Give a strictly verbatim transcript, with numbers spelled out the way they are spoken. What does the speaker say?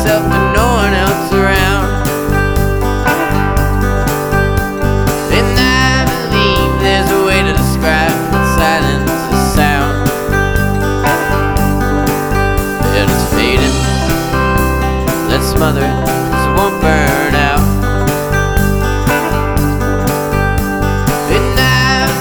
myself and no one else around. And I believe there's a way to describe what silence is sound. It is fading, let's smother it.